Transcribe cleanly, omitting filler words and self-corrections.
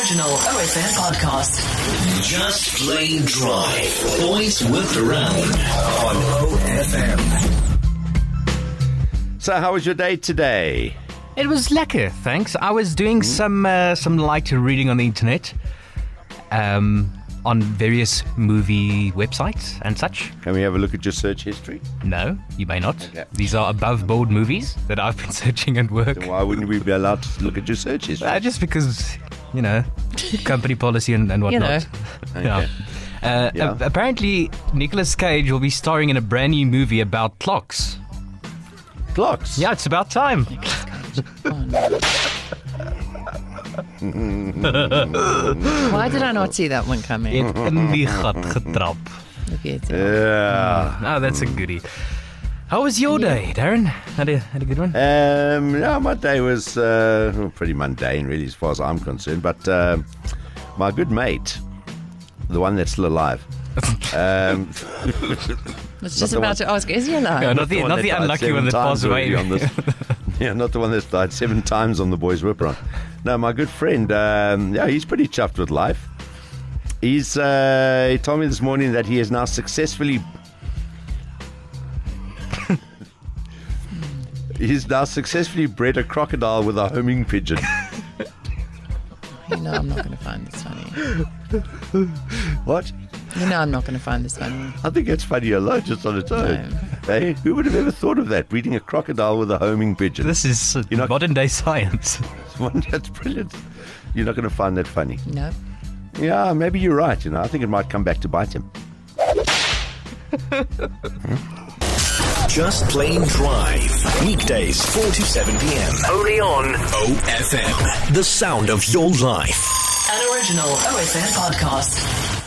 original OFM podcast. Just Plain Drive. Boys with the Round on OFM. So how was your day today? It was lekker, thanks. I was doing some light reading on the internet, on various movie websites and such. Can we have a look at your search history? No, you may not. Okay. These are above board movies that I've been searching at work. Then why wouldn't we be allowed to look at your search history? Just because, company policy and whatnot. Okay. Yeah. Apparently, Nicolas Cage will be starring in a brand new movie about clocks. Clocks? Yeah, it's about time. Why did I not see that one coming? Het in die gat getrap. Yeah. Oh, that's a goodie. How was your day, Darren? Had a good one? Yeah, my day was pretty mundane, really, as far as I'm concerned. But my good mate, the one that's still alive. I was just about to ask, is he alive? No, not the unlucky one that passed away. Yeah, not the one that's died 7 times on the boys' whip run. No, my good friend, he's pretty chuffed with life. He told me this morning that he has now successfully bred a crocodile with a homing pigeon. I'm not going to find this funny. What? I'm not going to find this funny. I think it's funny alone, just on its own. Hey, who would have ever thought of that? Breeding a crocodile with a homing pigeon. This is modern day science. That's brilliant. You're not going to find that funny. No. Yeah, maybe you're right. I think it might come back to bite him. Just Plain Drive. Weekdays 4 to 7 p.m. Only on OFM. The sound of your life. An original OFM podcast.